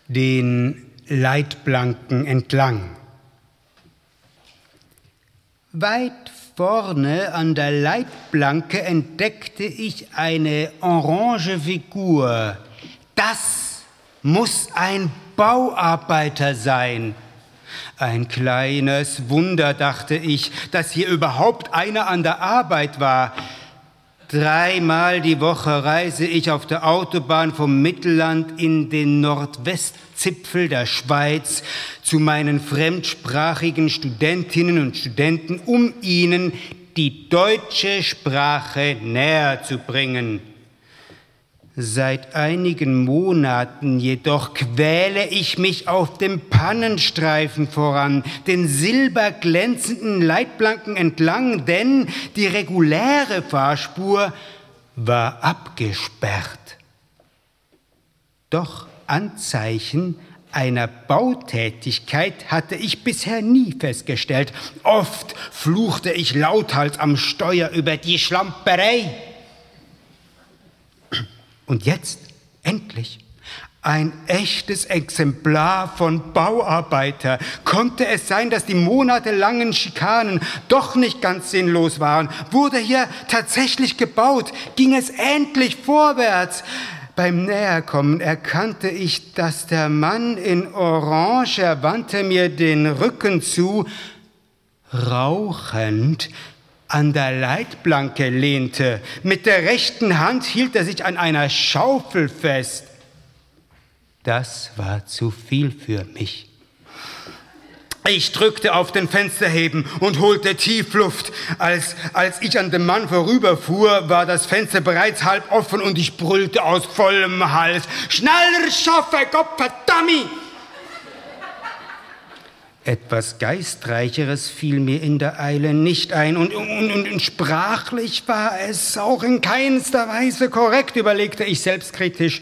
den Leitplanken entlang. Weit vorne an der Leitplanke entdeckte ich eine orange Figur. Das muss ein Bauarbeiter sein. Ein kleines Wunder, dachte ich, dass hier überhaupt einer an der Arbeit war. 3-mal die Woche reise ich auf der Autobahn vom Mittelland in den Nordwestzipfel der Schweiz zu meinen fremdsprachigen Studentinnen und Studenten, um ihnen die deutsche Sprache näher zu bringen. Seit einigen Monaten jedoch quäle ich mich auf dem Pannenstreifen voran, den silberglänzenden Leitplanken entlang, denn die reguläre Fahrspur war abgesperrt. Doch Anzeichen einer Bautätigkeit hatte ich bisher nie festgestellt. Oft fluchte ich lauthals am Steuer über die Schlamperei. Und jetzt, endlich, ein echtes Exemplar von Bauarbeiter. Konnte es sein, dass die monatelangen Schikanen doch nicht ganz sinnlos waren? Wurde hier tatsächlich gebaut? Ging es endlich vorwärts? Beim Näherkommen erkannte ich, dass der Mann in Orange, er wandte mir den Rücken zu, rauchend an der Leitplanke lehnte. Mit der rechten Hand hielt er sich an einer Schaufel fest. Das war zu viel für mich. Ich drückte auf den Fensterheben und holte tief Luft. Als ich an dem Mann vorüberfuhr, war das Fenster bereits halb offen und ich brüllte aus vollem Hals: »Schneller schaffe, Gottverdammt!« Etwas Geistreicheres fiel mir in der Eile nicht ein und sprachlich war es auch in keinster Weise korrekt, überlegte ich selbstkritisch.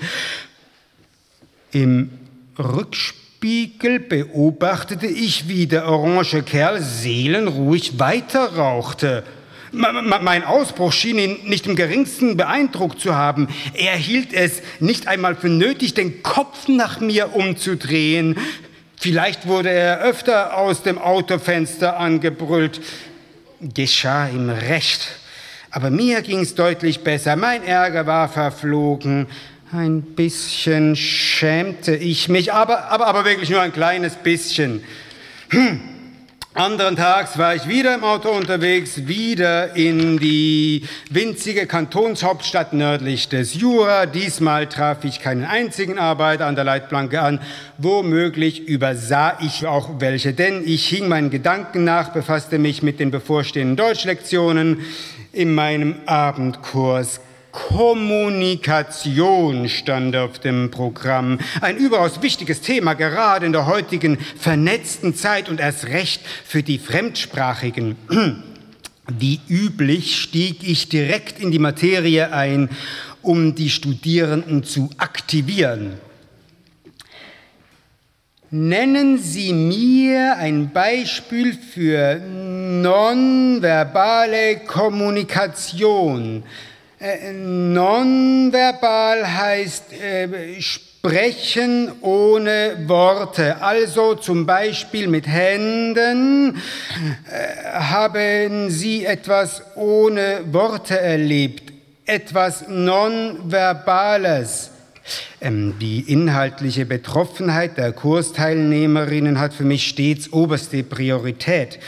Im Rückspiegel beobachtete ich, wie der orange Kerl seelenruhig weiter rauchte. Mein Ausbruch schien ihn nicht im geringsten beeindruckt zu haben. Er hielt es nicht einmal für nötig, den Kopf nach mir umzudrehen. Vielleicht wurde er öfter aus dem Autofenster angebrüllt. Geschah ihm recht. Aber mir ging's deutlich besser. Mein Ärger war verflogen. Ein bisschen schämte ich mich, aber wirklich nur ein kleines bisschen. Anderen Tags war ich wieder im Auto unterwegs, wieder in die winzige Kantonshauptstadt nördlich des Jura. Diesmal traf ich keinen einzigen Arbeiter an der Leitplanke an. Womöglich übersah ich auch welche, denn ich hing meinen Gedanken nach, befasste mich mit den bevorstehenden Deutschlektionen in meinem Abendkurs. Kommunikation stand auf dem Programm. Ein überaus wichtiges Thema, gerade in der heutigen vernetzten Zeit und erst recht für die Fremdsprachigen. Wie üblich stieg ich direkt in die Materie ein, um die Studierenden zu aktivieren. Nennen Sie mir ein Beispiel für nonverbale Kommunikation. Nonverbal heißt sprechen ohne Worte, also zum Beispiel mit Händen. Haben Sie etwas ohne Worte erlebt, etwas Nonverbales? Die inhaltliche Betroffenheit der Kursteilnehmerinnen hat für mich stets oberste Priorität.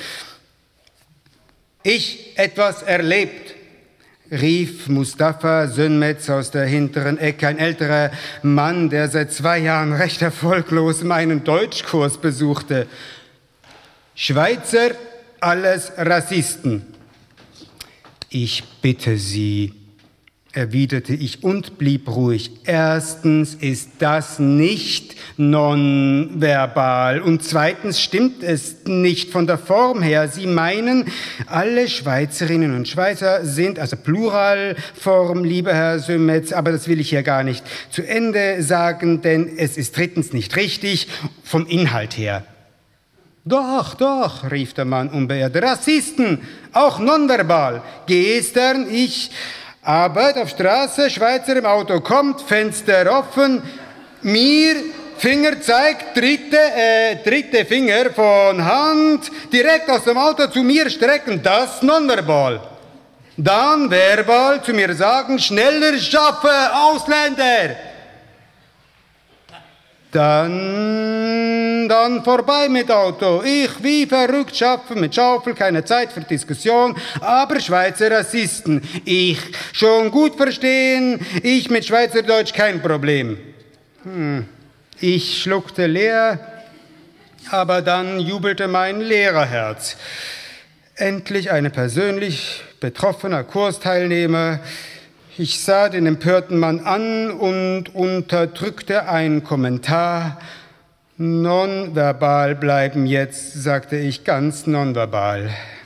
Ich etwas erlebt, rief Mustafa Sönmez aus der hinteren Ecke, ein älterer Mann, der seit 2 Jahren recht erfolglos meinen Deutschkurs besuchte. Schweizer, alles Rassisten. Ich bitte Sie, erwiderte ich und blieb ruhig. Erstens ist das nicht nonverbal und zweitens stimmt es nicht von der Form her. Sie meinen, alle Schweizerinnen und Schweizer sind, also Pluralform, lieber Herr Sönmez, aber das will ich hier gar nicht zu Ende sagen, denn es ist drittens nicht richtig vom Inhalt her. Doch, doch, rief der Mann unbeirrt. Rassisten, auch nonverbal. Gestern, ich Arbeit auf Straße, Schweizer im Auto kommt, Fenster offen, mir Finger zeigt, dritte Finger von Hand direkt aus dem Auto zu mir strecken, das nonverbal. Dann verbal zu mir sagen, schneller schaffe, Ausländer. Dann vorbei mit Auto. Ich wie verrückt schaffe mit Schaufel, keine Zeit für Diskussion, aber Schweizer Rassisten. Ich schon gut verstehen, ich mit Schweizerdeutsch kein Problem. Ich schluckte leer, aber dann jubelte mein Lehrerherz. Endlich ein persönlich betroffener Kursteilnehmer. Ich sah den empörten Mann an und unterdrückte einen Kommentar. Nonverbal bleiben jetzt, sagte ich ganz nonverbal.